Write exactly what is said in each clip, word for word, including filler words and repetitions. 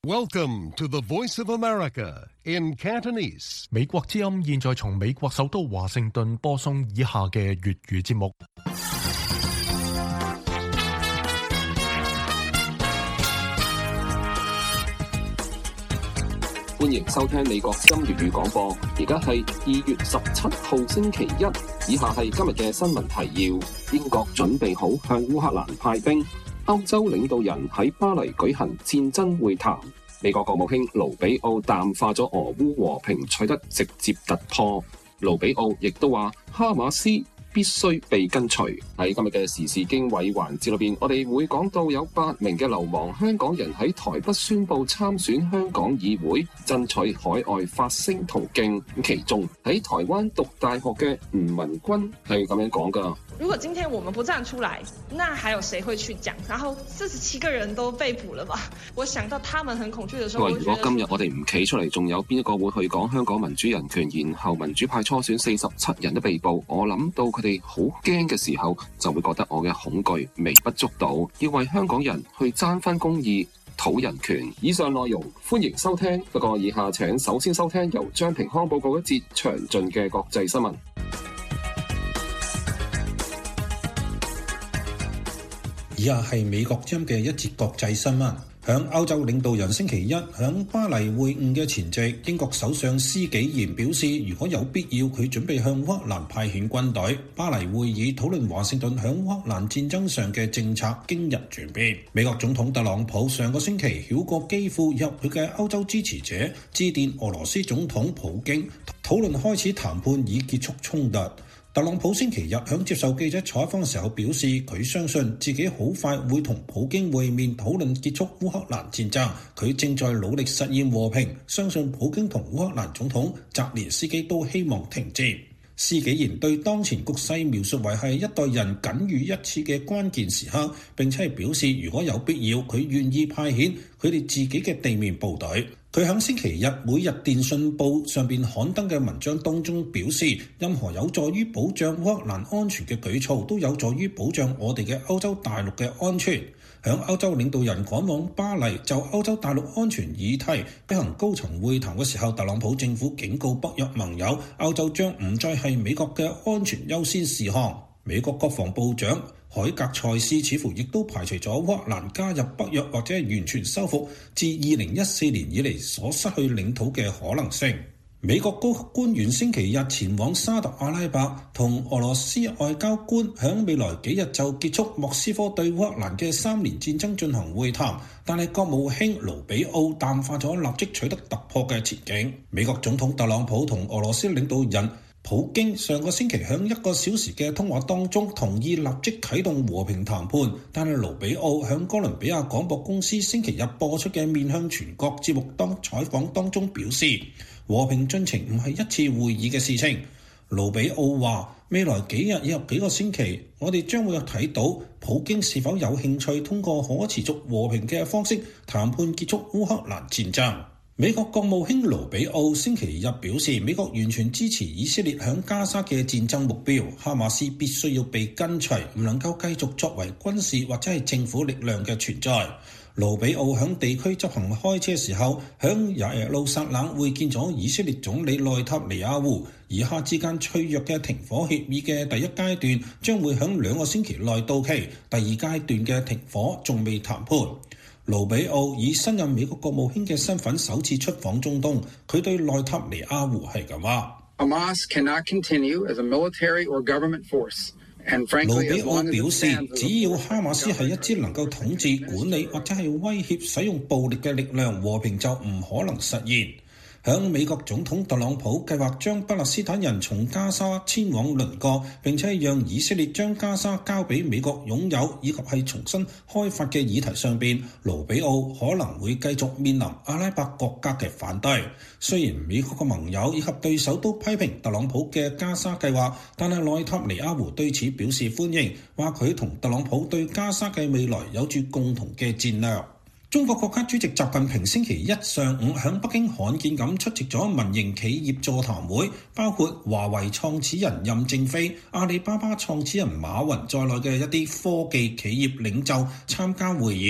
Welcome to the Voice of America in Cantonese. 美國之音現在從美國首都華盛頓播送以下嘅粵語節目。 歡迎收聽美國之音粵語廣播，而家係二月十七號星期一。以下係今日嘅新聞提要：英國準備好向烏克蘭派兵。歐洲領導人喺巴黎舉行戰爭會談，美國國務卿盧比奧淡化咗俄烏和平取得直接突破。盧比奧亦都話哈馬斯必須被根除。喺今日嘅時事經緯環節裏邊，我哋會講到有八名嘅流亡香港人喺台北宣布參選香港議會，爭取海外發聲途徑。其中喺台灣讀大學嘅吳文君係咁樣講噶。 如果今天我們不站出來，那還有誰會去講？然後四十七個人都被捕了吧？我想到他們很恐懼的時候， 如果今日我哋唔企出嚟，仲有邊一個會去講香港民主人權？然後民主派初選四十七人都被捕，我諗到佢哋好驚嘅時候，就會覺得我嘅恐懼微不足道，要為香港人去爭分公義、討人權。以上內容歡迎收聽，不過以下請首先收聽由張平康報告一節詳盡嘅國際新聞。 以下係美國之音嘅一節國際新聞。響歐洲領導人星期一響巴黎會晤嘅前夕，英國首相施紀賢表示，如果有必要，佢準備向烏克蘭派遣軍隊。巴黎會議討論華盛頓響烏克蘭戰爭上嘅政策，經日轉變。美國總統特朗普上個星期繞過基輔入佢嘅歐洲支持者，致電俄羅斯總統普京，討論開始談判以結束衝突。特朗普星期日響接受記者採訪嘅時候表示，佢相信自己好快會同普京會面討論結束烏克蘭戰爭，佢正在努力實現和平，相信普京同烏克蘭總統澤連斯基都希望停戰。施紀賢對當前局勢描述為係一代人僅遇一次嘅關鍵時刻，並且係表示如果有必要，佢願意派遣佢哋自己嘅地面部隊。佢喺星期日每日電訊報上邊刊登嘅文章當中表示，任何有助於保障烏克蘭安全嘅舉措，都有助於保障我哋嘅歐洲大陸嘅安全。響歐洲領導人趕往巴黎就歐洲大陸安全議題舉行高層會談嘅時候，特朗普政府警告北約盟友，歐洲將唔再係美國嘅安全優先事項。美國國防部長海格塞斯似乎亦都排除咗烏克蘭加入北約或者係完全收復自二零一四年以嚟所失去領土嘅可能性。美國高級官員星期日前往沙特阿拉伯，同俄羅斯外交官響未來幾日就結束莫斯科對烏克蘭嘅三年戰爭進行會談，但係國務卿盧比奧淡化咗立即取得突破嘅前景。美國總統特朗普同俄羅斯領導人普京上個星期響一個小時嘅通話當中同意立即啟動和平談判，但係盧比奧響哥倫比亞廣播公司星期日播出嘅面向全國節目當採訪當中表示，和平進程唔係一次會議嘅事情。盧比奧話，未來幾日以及幾個星期，我哋將會有睇到普京是否有興趣通過可持續和平嘅方式談判結束烏克蘭戰爭。美國國務卿盧比奧星期日表示，美國完全支持以色列響加沙嘅戰爭目標，哈馬斯必須要被根除，唔能夠繼續作為軍事或者係政府力量嘅存在。盧比奧響地區執行開車時候，響耶路撒冷會見咗以色列總理內塔尼亞胡，以哈之間脆弱嘅停火協議嘅第一階段將會響兩個星期內到期，第二階段嘅停火仲未談判。盧比奧以新任美國國務卿嘅身份首次出訪中東，佢對內塔尼亞胡係咁話 ：Hamas cannot continue as a military or government force。 盧比奧表示，只要哈馬斯係一支能夠統治、管理或者係威脅使用暴力嘅力量，和平就唔可能實現。響美國總統特朗普計劃將巴勒斯坦人從加沙遷往鄰國，並且讓以色列將加沙交俾美國擁有，以及係重新開發嘅議題上邊，盧比奧可能會繼續面臨阿拉伯國家嘅反對。雖然美國嘅盟友以及對手都批評特朗普嘅加沙計劃，但係內塔尼亞胡對此表示歡迎，話佢同特朗普對加沙嘅未來有住共同嘅戰略。中國國家主席習近平星期一上午喺北京罕見咁出席咗民營企業座談會，包括華為創始人任正非、阿里巴巴創始人馬雲在內嘅一啲科技企業領袖參加會議。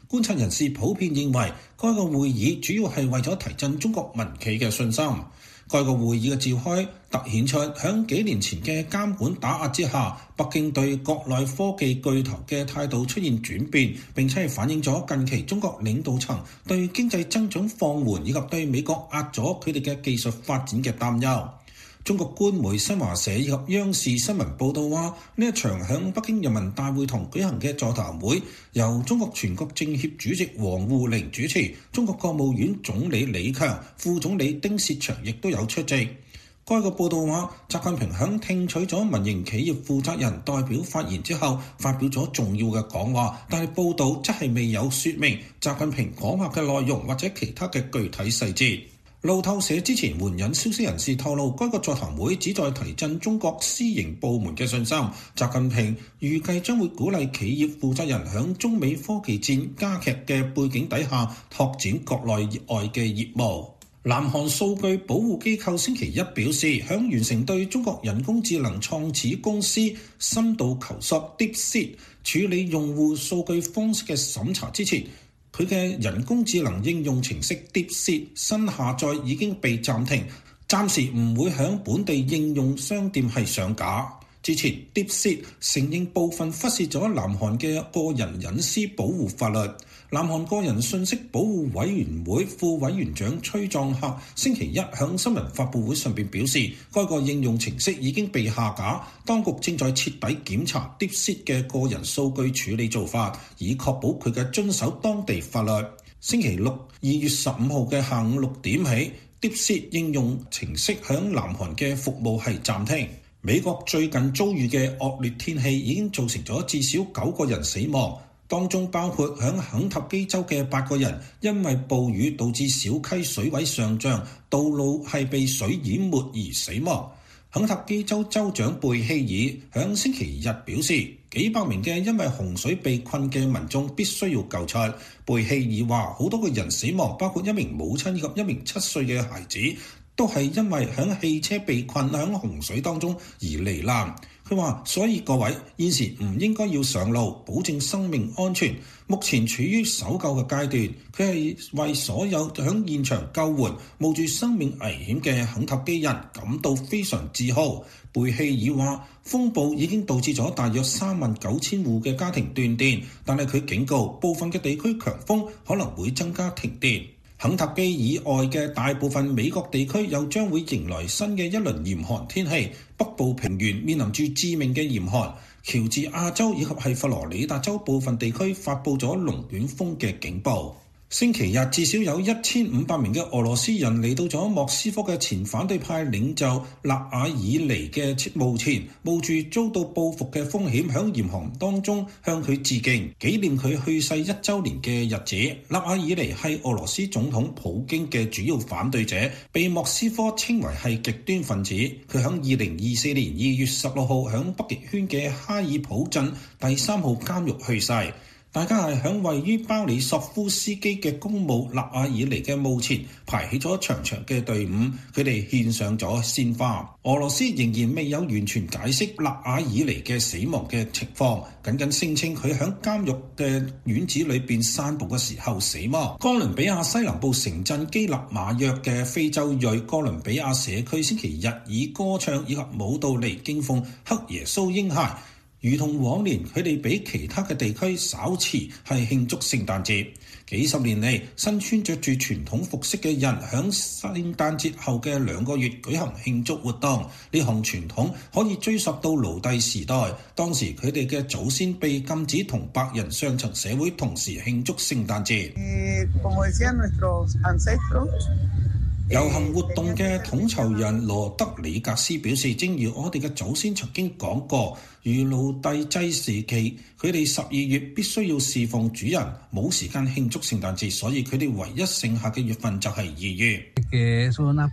觀察人士普遍認為，該個會議主要係為咗提振中國民企嘅信心。該個會議嘅召開，突顯出響幾年前嘅監管打壓之下，北京對國內科技巨頭嘅態度出現轉變，並且係反映咗近期中國領導層對經濟增長放緩以及對美國壓咗佢哋嘅技術發展嘅擔憂。中國官媒新華社以及央視新聞報道話，呢一場響北京人民大會堂舉行嘅座談會，由中國全國政協主席王滬寧主持，中國國務院總理李強、副總理丁薛祥亦都有出席。該個報道話，習近平響聽取咗民營企業負責人代表發言之後，發表咗重要嘅講話，但係報道則係未有説明習近平講話嘅內容或者其他嘅具體細節。路透社之前援引消息人士透露，該個座談會旨在提振中國私營部門嘅信心。習近平預計將會鼓勵企業負責人響中美科技戰加劇嘅背景底下，拓展國內外嘅業務。南韓數據保護機構星期一表示，響完成對中國人工智能創始公司深度求索 DeepSeek 處理用戶數據方式嘅審查之前，佢嘅人工智能應用程式 DeepSeek 新下載已經被暫停，暫時唔會響本地應用商店係上架。之前 DeepSeek 承認部分忽視咗南韓嘅個人隱私保護法律。南韓個人信息保護委員會副委員長崔壯赫星期一響新聞發佈會上邊表示，該個應用程式已經被下架，當局正在徹底檢查 DeepSeek 嘅個人數據處理做法，以確保佢嘅遵守當地法律。星期六二月十五號嘅下午六點起， DeepSeek 應用程式響南韓嘅服務係暫停。美國最近遭遇嘅惡劣天氣已經造成咗至少九個人死亡。當中包括響肯塔基州嘅八個人，因為暴雨導致小溪水位上漲，道路係被水淹沒而死亡。肯塔基州州長貝希爾響星期日表示，幾百名嘅因為洪水被困嘅民眾必須要救出。貝希爾話，好多個人死亡，包括一名母親以及一名七歲嘅孩子，都係因為響汽車被困響洪水當中而罹難。佢話：所以各位現時唔應該要上路，保證生命安全。目前處於搜救嘅階段，佢係為所有響現場救援冒住生命危險嘅肯塔基人感到非常自豪。貝希爾話：風暴已經導致咗大約三萬九千戶嘅家庭斷電，但係佢警告部分嘅地區強風可能會增加停電。肯塔基以外嘅大部分美國地區又將會迎來新嘅一輪嚴寒天氣，北部平原面臨住致命嘅嚴寒，喬治亞州以及係佛羅里達州部分地區發布咗龍捲風嘅警報。星期日至少有一千五百名嘅俄羅斯人嚟到咗莫斯科嘅前反對派領袖納瓦爾尼嘅墓前，冒住遭到報復嘅風險，響嚴寒當中向佢致敬，紀念佢去世一週年嘅日子。納瓦爾尼係俄羅斯總統普京嘅主要反對者，被莫斯科稱為係極端分子。佢響二零二四年二月十六號響北極圈嘅哈爾普鎮第三號監獄去世。大家係響位於巴里索夫斯基嘅公墓納瓦爾尼嘅墓前排起咗長長嘅隊伍，佢哋獻上咗鮮花。俄羅斯仍然未有完全解釋納瓦爾尼嘅死亡嘅情況，僅僅聲稱佢響監獄嘅院子裏邊散步嘅時候死亡。哥倫比亞西南部城鎮基納馬約嘅非洲裔哥倫比亞社區星期日以歌唱以及舞蹈嚟敬奉黑耶穌嬰孩。如同往年，佢哋比其他嘅地區稍遲係慶祝聖誕節。幾十年嚟，身穿着住傳統服飾嘅人響聖誕節後嘅兩個月舉行慶祝活動。呢項傳統可以追溯到奴隸時代，當時佢哋嘅祖先被禁止同白人上層社會同時慶祝聖誕節。遊行活動嘅統籌人羅德里格斯表示，正如我哋嘅祖先曾經講過，如奴隸制時期，佢哋十二月必須要侍奉主人，冇時間慶祝聖誕節，所以佢哋唯一剩下嘅月份就係二月。基納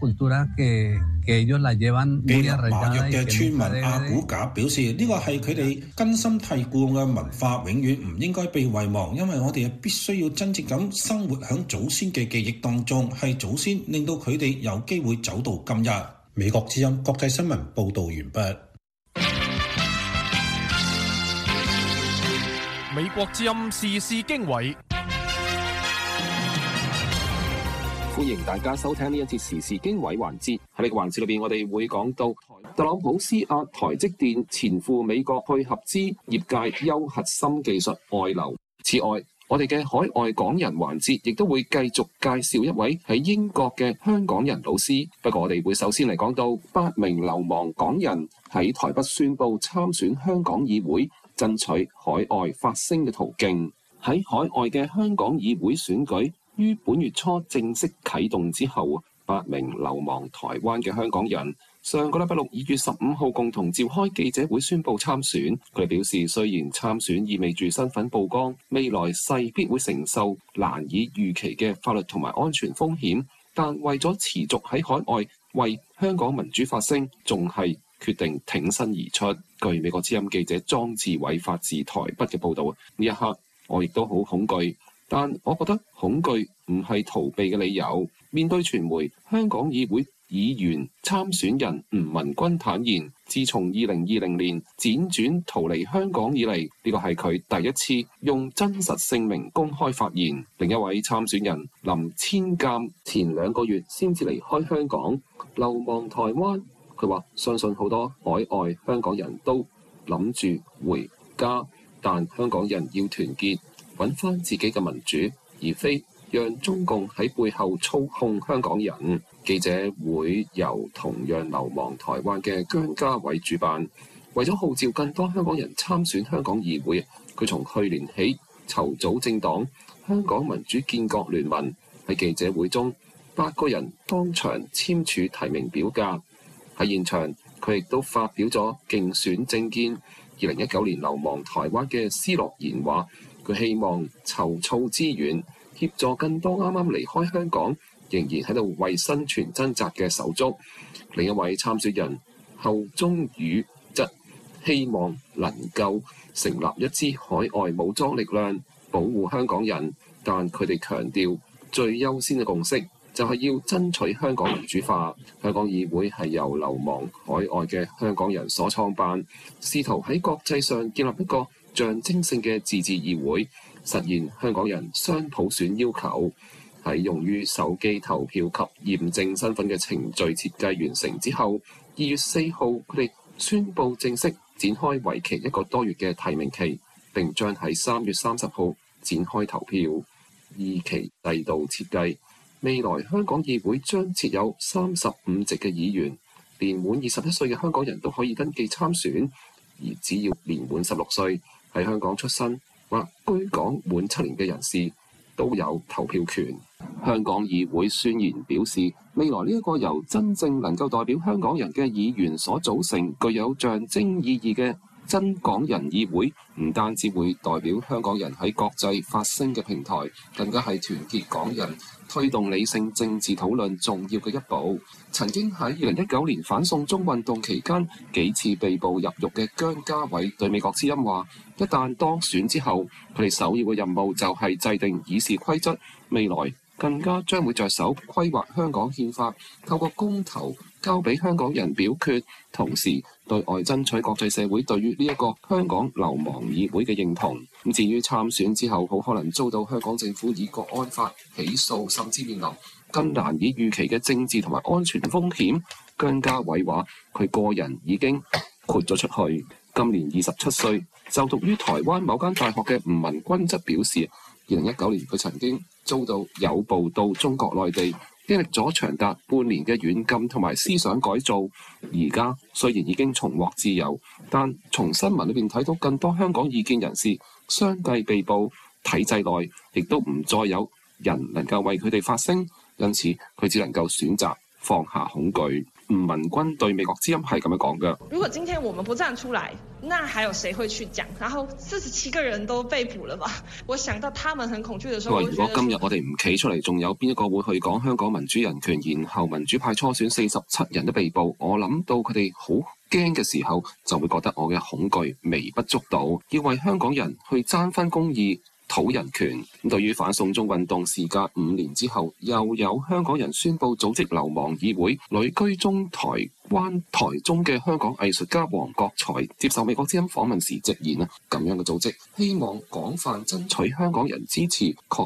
馬約嘅村民阿古賈表示，呢個係佢哋根深蒂固嘅文化，永遠唔應該被遺忘，因為我哋必須要真正咁生活喺祖先嘅記憶當中，係祖先令到佢哋有機會走到今日。美國之音國際新聞報導完畢。 美國之音時事經緯。 歡迎大家收聽呢一節時事經緯環節。喺呢個環節裏邊，我哋會講到特朗普施壓台積電前赴美國去合資業界優核心技術外流。此外，我哋嘅海外港人環節亦都會繼續介紹一位喺英國嘅香港人老師。不過我哋會首先嚟講到八名流亡港人喺台北宣布參選香港議會，爭取海外發聲嘅途徑。喺海外嘅香港議會選舉於本月初正式啟動之後，八名流亡台灣嘅香港人上個禮拜六二月十五號共同召開記者會宣布參選。佢哋表示，雖然參選意味住身份曝光，未來勢必會承受難以預期嘅法律同埋安全風險，但為咗持續喺海外為香港民主發聲，仲係決定挺身而出。據美國之音記者莊志偉發自台北嘅報導，呢一刻我亦都好恐懼，但我覺得恐懼唔係逃避嘅理由。面對傳媒，香港議會議員參選人吳文君坦言，自從二零二零年輾轉逃離香港以嚟，呢個係佢第一次用真實姓名公開發言。另一位參選人林千鑑前兩個月先至離開香港，流亡台灣。佢話相信好多海外香港人都諗住回家，但香港人要團結，揾翻自己嘅民主，而非讓中共喺背後操控香港人。記者會由同樣流亡台灣嘅姜家偉主辦，為咗號召更多香港人參選香港議會，佢從去年起籌組政黨香港民主建國聯盟。喺記者會中，八個人當場簽署提名表格。喺現場，佢亦都發表咗競選政見。二零一九年流亡台灣嘅施樂言話，佢希望籌措資源，協助更多啱啱離開香港，仍然喺度為生存掙扎嘅手足。另一位參選人侯忠宇則希望能夠成立一支海外武裝力量，保護香港人，但佢哋強調最優先嘅共識就係要爭取香港民主化。香港議會係由流亡海外嘅香港人所創辦，試圖喺國際上建立一個象徵性嘅自治議會，實現香港人雙普選要求。喺用於手機投票及驗證身份嘅程序設計完成之後，二月四號佢哋宣布正式展開為期一個多月嘅提名期，並將喺三月三十號展開投票。二期制度設計，未來香港議會將設有三十五席嘅議員，年滿二十一歲嘅香港人都可以登記參選，而只要年滿十六歲，喺香港出生或居港滿七年嘅人士都有投票權。香港議會宣言表示，未來呢一個由真正能夠代表香港人嘅議員所組成、具有象徵意義嘅真港人議會，唔單止會代表香港人喺國際發聲嘅平台，更加係團結港人、推動理性政治討論重要嘅一步。曾經喺二零一九年反送中運動期間幾次被捕入獄嘅姜家偉對美國之音話，一旦當選之後，佢哋首要嘅任務就係制定議事規則，未來更加將會着手規劃香港憲法，透過公投交俾香港人表決，同時對外爭取國際社會對於呢一個香港流亡議會嘅認同。咁至於參選之後好可能遭到香港政府以國安法起訴，甚至面臨更難以預期嘅政治同埋安全風險，姜家偉話佢個人已經豁咗出去。今年二十七歲，就讀於台灣某間大學嘅吳文君則表示，二零一九年佢曾經遭到誘捕到中國內地，經歷咗長達半年嘅軟禁同埋思想改造。而家雖然已經重獲自由，但從新聞裏邊睇到更多香港異見人士相繼被捕，體制內亦都唔再有人能夠為佢哋發聲，因此佢只能夠選擇放下恐懼。吳文君對美國之音係咁樣講嘅： 如果今天我們不站出來，那還有誰會去講？然後四十七個人都被捕了吧？我想到他們很恐懼的時候， 如果今日我哋唔企出嚟，仲有邊一個會去講香港民主人權？然後民主派初選四十七人都被捕，我諗到佢哋好驚嘅時候，就會覺得我嘅恐懼微不足道，要為香港人去爭分公義、討人權。咁對於反送中運動事隔五年之後，又有香港人宣布組織流亡議會。旅居中台灣台中嘅香港藝術家黃國財接受美國之音訪問時直言啊，咁樣嘅組織希望廣泛爭取香港人支持，確實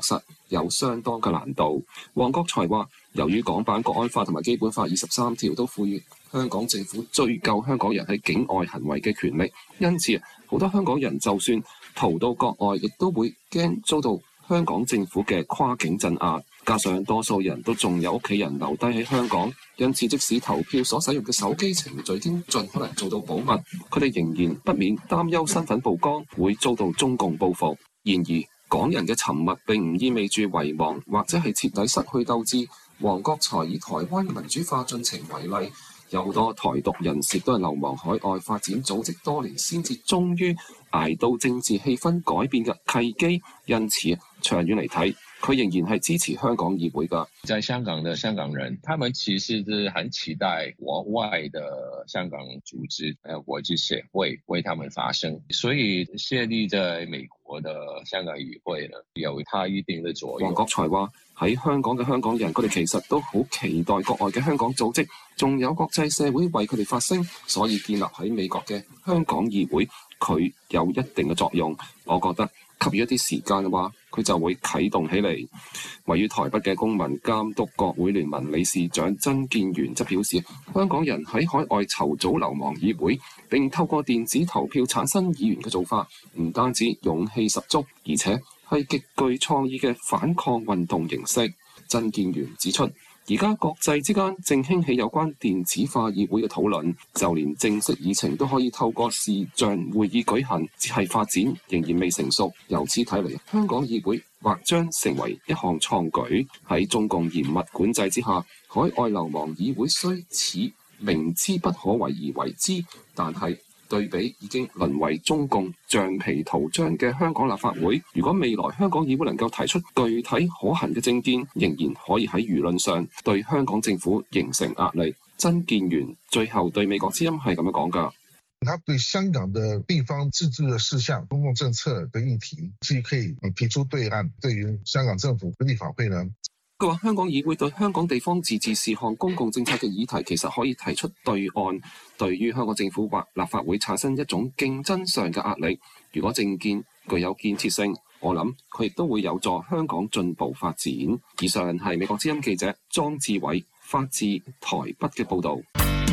有相當嘅難度。黃國財話，由於港版國安法同埋基本法二十三條都賦予香港政府追究香港人喺境外行為嘅權力，因此好多香港人就算逃到國外，亦都會驚遭到香港政府嘅跨境鎮壓。加上多數人都仲有屋企人留低喺香港，因此即使投票所使用嘅手機程序已經盡可能做到保密，佢哋仍然不免擔憂身份曝光會遭到中共報復。然而，港人嘅沉默並唔意味住遺忘或者係徹底失去鬥志。黃國財以台灣民主化進程為例，有好多台獨人士都係流亡海外發展組織多年，先至終於捱到政治氣氛改變嘅契機。因此，長遠嚟睇，佢仍然係支持香港議會㗎。 在香港的香港人，他們其實是很期待國外的香港組織還有國際社會為他們發聲，所以設立在美國的香港議會呢，有它一定的作用。 黃國財話，喺香港嘅香港人，佢哋其實都好期待國外嘅香港組織，仲有國際社會為佢哋發聲，所以建立喺美國嘅香港議會，佢有一定嘅作用。我覺得給予一啲時間嘅話，佢就會啟動起嚟。位於台北嘅公民監督國會聯盟理事長曾建元則表示，香港人喺海外籌組流亡議會並透過電子投票產生議員嘅做法，唔單止勇氣十足，而且係極具創意嘅反抗運動形式。曾建元指出，而家國際之間正興起有關電子化議會嘅討論，就連正式議程都可以透過視像會議舉行，只係發展仍然未成熟。由此睇嚟，香港議會或將成為一項創舉。喺中共嚴密管制之下，海外流亡議會雖似明知不可為而為之，但係對比已經淪為中共橡皮圖章嘅香港立法會，如果未來香港議會能夠提出具體可行嘅政見，仍然可以喺輿論上對香港政府形成壓力。曾建元最後對美國之音係咁樣講㗎。 他對香港的地方自治的事項、公共政策的議題，既可以提出對案。對於香港政府立法會呢， 佢話香港議會對香港地方自治事項公共政策嘅議題，其實可以提出對案，對於香港政府或立法會產生一種競爭上嘅壓力。如果政見具有建設性，我諗佢亦都會有助香港進步發展。以上係美國之音記者莊志偉發自台北嘅報導。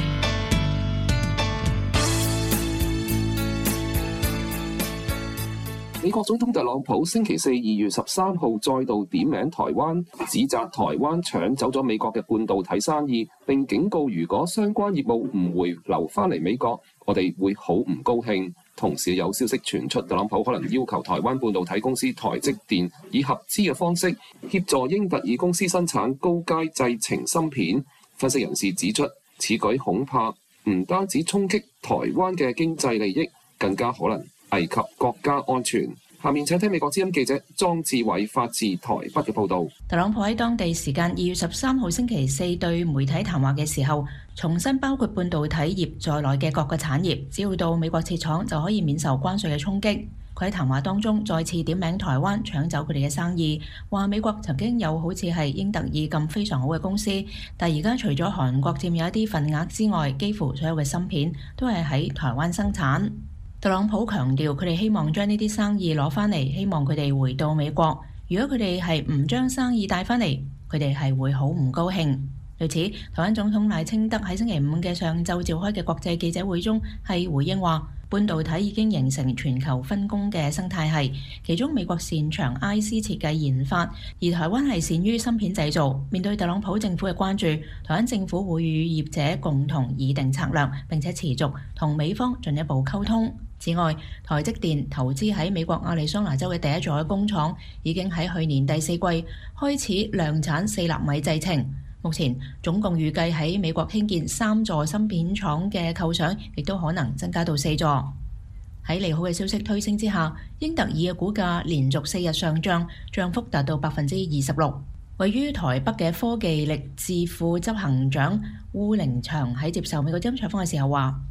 美國總統特朗普星期四二月十三號再度點名台灣，指責台灣搶走咗美國嘅半導體生意，並警告如果相關業務唔回流翻嚟美國，我哋會好唔高興。同時有消息傳出，特朗普可能要求台灣半導體公司台積電以合資嘅方式協助英特爾公司生產高階製程芯片。分析人士指出，此舉恐怕唔單止衝擊台灣嘅經濟利益，更加可能危及國家安全。下面請聽美國之音記者莊志偉發自台北嘅報導。 特朗普喺當地時間二月十三號星期四對媒體談話嘅時候，重申包括半導體業在內嘅各個產業，只要到美國設廠就可以免受關稅嘅衝擊。佢喺談話當中再次點名台灣搶走佢哋嘅生意，話美國曾經有好似係英特爾咁非常好嘅公司，但而家除咗韓國佔有一啲份額之外，幾乎所有嘅芯片都係喺台灣生產。特朗普強調，佢哋希望將呢啲生意攞翻嚟，希望佢哋回到美國。如果佢哋係唔將生意帶翻嚟，佢哋係會好唔高興。對此，台灣總統賴清德喺星期五嘅上晝召開嘅國際記者會中係回應話，半導體已經形成全球分工嘅生態系，其中美國擅長 I C 設計研發，而台灣係擅於芯片製造。面對特朗普政府嘅關注，台灣政府會與業者共同擬定策略，並且持續同美方進一步溝通。此外，台積電投資喺美國亞利桑那州嘅第一座工廠已經喺去年第四季開始量產四納米製程。目前總共預計喺美國興建三座芯片廠嘅構想，亦都可能增加到四座。喺利好嘅消息推升之下，英特爾嘅股價連續四日上漲，漲幅達到百分之二十六。位於台北嘅科技力智庫執行長鄔凌翔喺接受美國之音採訪嘅時候話：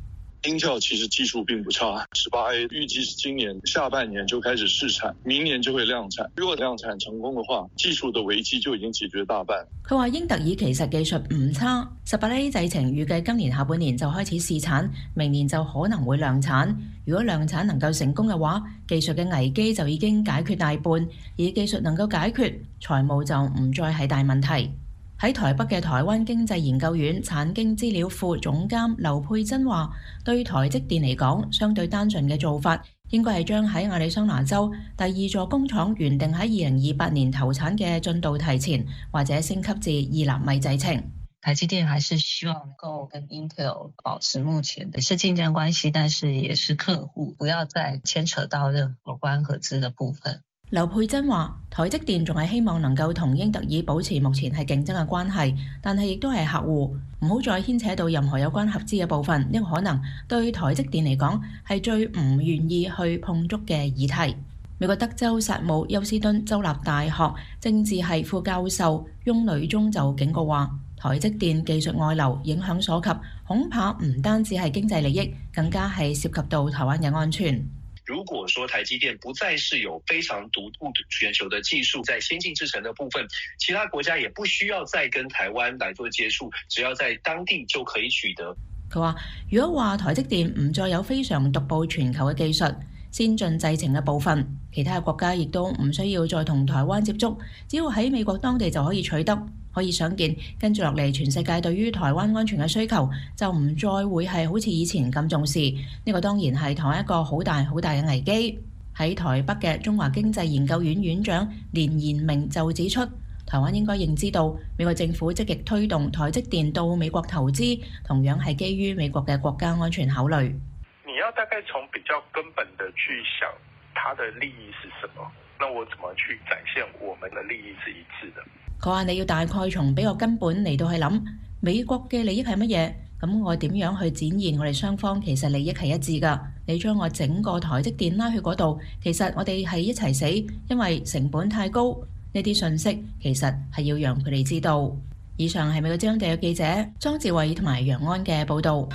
Intel 其實技術並不差，十八 A 預計是今年下半年就開始試產，明年就會量產。如果量產成功的話，技術的危機就已經解決大半。 佢話英特爾其實技術唔差，十八 A 製程預計今年下半年就開始試產，明年就可能會量產。如果量產能夠成功嘅話，技術嘅危機就已經解決大半，而技術能夠解決，財務就唔再係大問題。喺台北嘅台灣經濟研究院產經資料庫總監劉佩珍話，對台積電嚟講，相對單純嘅做法，應該係將喺亞利桑那州第二座工廠原定喺二零二八年投產嘅進度提前，或者升級至二納米製程。 台積電還是希望能夠跟 Intel 保持目前的是競爭關係，但是也是客戶，不要再牽扯到任何關合資的部分。 劉佩珍話：台積電仲係希望能夠同英特爾保持目前係競爭嘅關係，但係亦都係客戶，唔好再牽扯到任何有關合資嘅部分，呢個可能對台積電嚟講係最唔願意去碰觸嘅議題。美國德州薩姆休斯敦州立大學政治系副教授翁磊中就警告話：台積電技術外流影響所及，恐怕唔單止係經濟利益，更加係涉及到台灣嘅安全。 如果說台積電不再是有非常獨步全球的技術，在先進製程的部分，其他國家也不需要再跟台灣來做接觸，只要在當地就可以取得。 佢話：如果話台積電唔再有非常獨步全球嘅技術、先進製程嘅部分，其他國家亦都唔需要再同台灣接觸，只要喺美國當地就可以取得。可以想見，跟住落嚟，全世界對於台灣安全嘅需求就唔再會係好似以前咁重視。呢個當然係台灣一個好大好大嘅危機。喺台北嘅中華經濟研究院院長連延明就指出，台灣應該認知到美國政府積極推動台積電到美國投資，同樣係基於美國嘅國家安全考慮。 你要大概從比較根本的去想，它的利益是什麼？那我怎麼去展現我們的利益是一致的？ 佢話：你要大概從比較根本嚟到去諗美國嘅利益係乜嘢，咁我點樣去展現我哋雙方其實利益係一致㗎？你將我整個台積電拉去嗰度，其實我哋係一齊死，因為成本太高。呢啲信息其實係要讓佢哋知道。以上係美國之音嘅記者莊志偉同埋楊安嘅報導。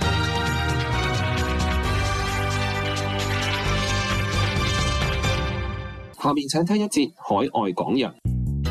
下面請聽一節海外港人。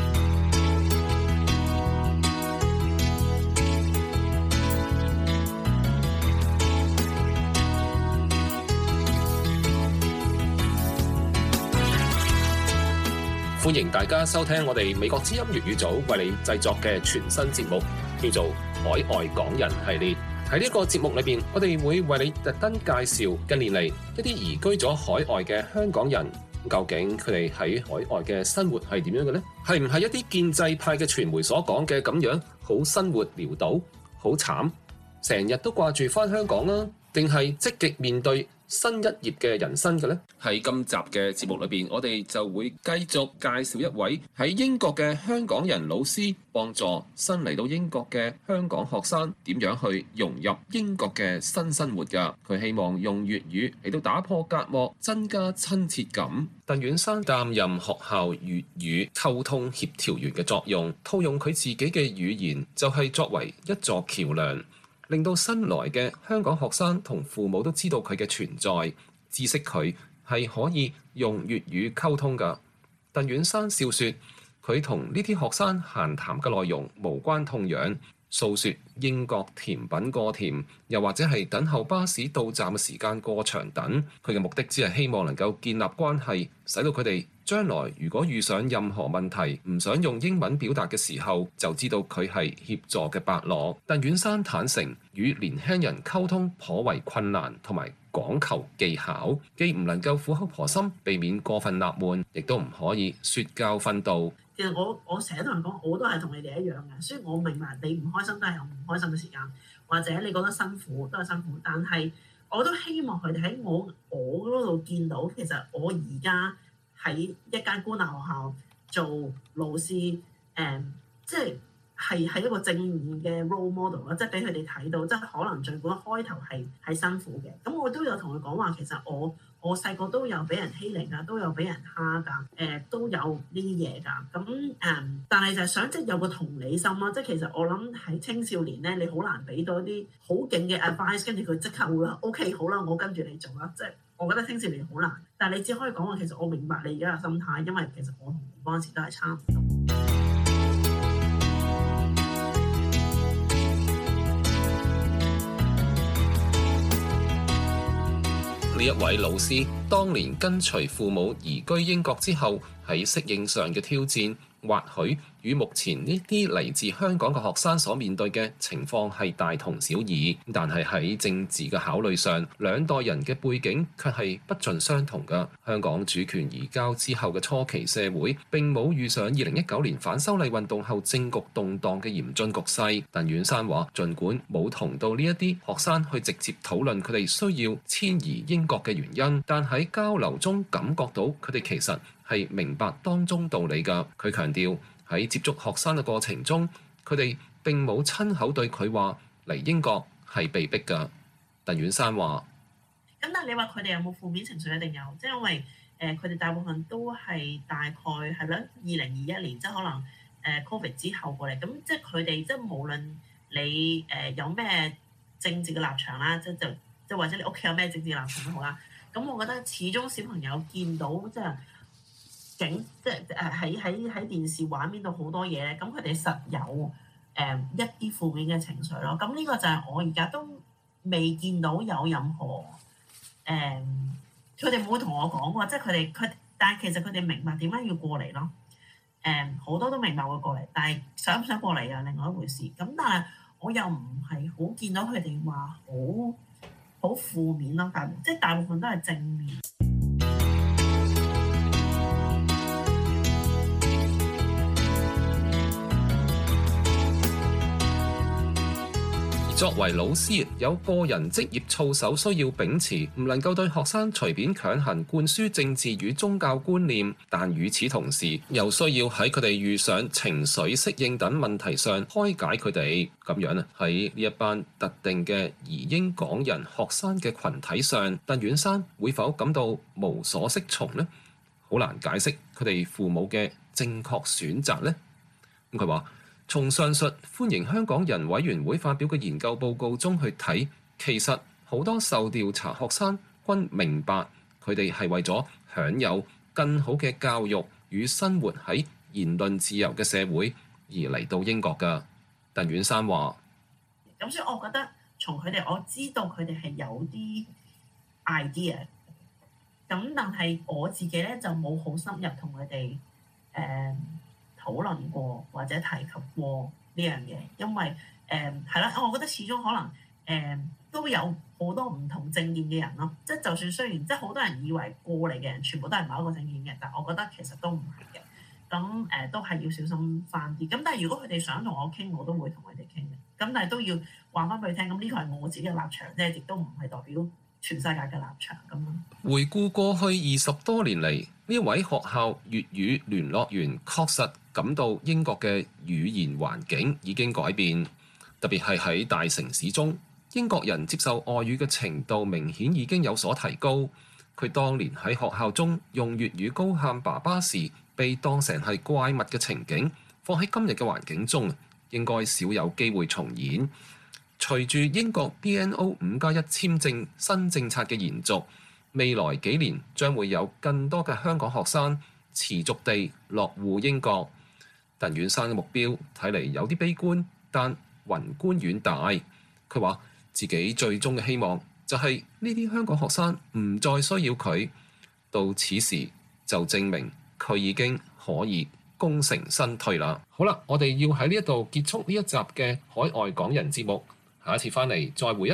歡迎大家收聽我哋美國之音粵語組為你製作嘅全新節目，叫做《海外港人系列》。喺呢個節目裏邊，我哋會為你特登介紹近年嚟一啲移居咗海外嘅香港人，究竟佢哋喺海外嘅生活係點樣嘅呢？係唔係一啲建制派嘅傳媒所講嘅咁樣，好生活潦倒，好慘，成日都掛住返香港啦？定係積極面對新一頁嘅人生嘅呢？喺今集嘅節目裏邊，我哋就會繼續介紹一位喺英國嘅香港人老師，幫助新嚟到英國嘅香港學生點樣去融入英國嘅新生活㗎。佢希望用粵語嚟到打破隔膜，增加親切感。鄧遠山擔任學校粵語溝通協調員嘅作用，套用佢自己嘅語言，就係作為一座橋樑，令到新來嘅香港學生同父母都知道佢嘅存在，知悉佢係可以用粵語溝通㗎。鄧遠山笑說，佢同呢啲學生閒談嘅內容無關痛癢，訴說英國甜品過甜，又或者係等候巴士到站嘅時間過長等。佢嘅目的只係希望能夠建立關係，使到佢哋將來如果遇上任何問題，唔想用英文表達嘅時候，就知道佢係協助嘅伯樂。鄧遠山坦誠，與年輕人溝通頗為困難，同埋講求技巧，既唔能夠苦口婆心，避免過分納悶，亦都唔可以說教訓導。 其實我我成日同人講，我都係同你哋一樣嘅，所以我明白你唔開心都係有唔開心嘅時間，或者你覺得辛苦都係辛苦，但係我都希望佢哋喺我我嗰度見到，其實我而家喺一間官立學校做老師，誒、嗯，即係係係一個正面嘅 role model 啦，即係俾佢哋睇到，即係可能儘管開頭係係辛苦嘅，咁我都有同佢講話，其實我我細個都有俾人欺凌啊，都有俾人蝦㗎，誒、呃、都有呢啲嘢㗎。咁誒、嗯，但係就係想即係有個同理心咯。即係其實我諗喺青少年咧，你好難俾到一啲好勁嘅 advice，跟住佢即刻會話 OK 好啦，我跟住你做啦。即係我覺得青少年好難，但係你只可以講話其實我明白你而家嘅心態，因為其實我同你嗰陣時都係差唔多。 呢一位老師當年跟隨父母移居英國之後，喺適應上嘅挑戰，或許與目前呢啲嚟自香港嘅學生所面對嘅情況係大同小異，但係喺政治嘅考慮上，兩代人嘅背景卻係不盡相同嘅。香港主權移交之後嘅初期社會並冇遇上二零一九年反修例運動後政局動盪嘅嚴峻局勢。鄧婉珊話，儘管冇同到呢一啲學生去直接討論佢哋需要遷移英國嘅原因，但喺交流中感覺到佢哋其實係明白當中道理㗎。佢強調喺接觸學生嘅過程中，佢哋並冇親口對佢話嚟英國係被逼㗎。鄧婉珊話： 咁但係你話佢哋有冇負面情緒？一定有，即係因為誒佢哋大部分都係大概係啦，二零二一年即係可能誒 Covid 之後過嚟，咁即係佢哋即係無論你誒有咩政治嘅立場啦，即係就即係或者你屋企有咩政治立場都好啦。咁我覺得始終小朋友見到即係。景即係誒喺喺喺電視畫面度好多嘢咧，咁佢哋實有誒、呃、一啲負面嘅情緒咯。咁呢個就係我而家都未見到有任何誒，佢哋冇同我講過，即係佢哋佢，但係其實佢哋明白點解要過嚟咯。誒、呃、好多都明白會過嚟，但係想唔想過嚟又另外一回事。咁但係我又唔係好見到佢哋話好好負面咯，但即係大部分都係正面。 作為老師，有個人職業操守需要秉持，唔能夠對學生隨便強行灌輸政治與宗教觀念，但與此同時，又需要喺佢哋遇上情緒適應等問題上開解佢哋。咁樣啊，喺呢一班特定嘅移英港人學生嘅群體上，鄧婉珊會否感到無所適從呢？好難解釋佢哋父母嘅正確選擇呢？咁佢話：從上述歡迎香港人委員會發表嘅研究報告中去睇，其實好多受調查學生均明白佢哋係為咗享有更好嘅教育與生活喺言論自由嘅社會而嚟到英國㗎。鄧婉珊話： 咁所以我覺得從佢哋，我知道佢哋係有啲 idea，咁但係我自己咧就冇好深入同佢哋誒。呃討論過或者提及過呢樣嘢，因為誒係啦，我覺得始終可能誒、呃、都有好多唔同政見嘅人咯。即係就算雖然即係好多人以為過嚟嘅人全部都係某一個政見嘅，但我覺得其實都唔係嘅。咁誒、呃、都係要小心翻啲。咁但係如果佢哋想同我傾，我都會同佢哋傾嘅。咁但係都要話翻俾佢聽。咁呢個係我自己嘅立場啫，亦都唔係代表全世界嘅立場咁咯。 回顧過去二十多年嚟，呢位學校粵語聯絡員確實感到英國嘅語言環境已經改變，特別係喺大城市中，英國人接受外語嘅程度明顯已經有所提高。佢當年喺學校中用粵語高喊爸爸時，被當成係怪物嘅情景，放喺今日嘅環境中，應該少有機會重演。隨住英國 B N O 五加一簽證新政策嘅延續，未來幾年將會有更多嘅香港學生持續地落戶英國。鄧婉珊嘅目標睇嚟有啲悲觀，但宏觀遠大。佢話自己最終嘅希望就係呢啲香港學生唔再需要佢，到此時就證明佢已經可以功成身退啦。好啦，我哋要喺呢一度結束呢一集嘅海外港人節目，下一次翻嚟再會一。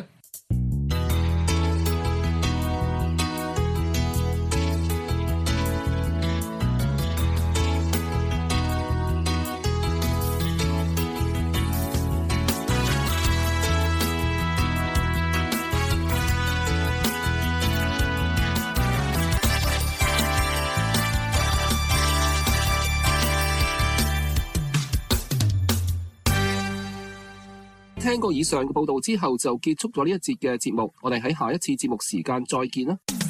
聽過以上嘅報道之後，就結束咗呢一節嘅節目。我哋喺下一次節目時間再見啦。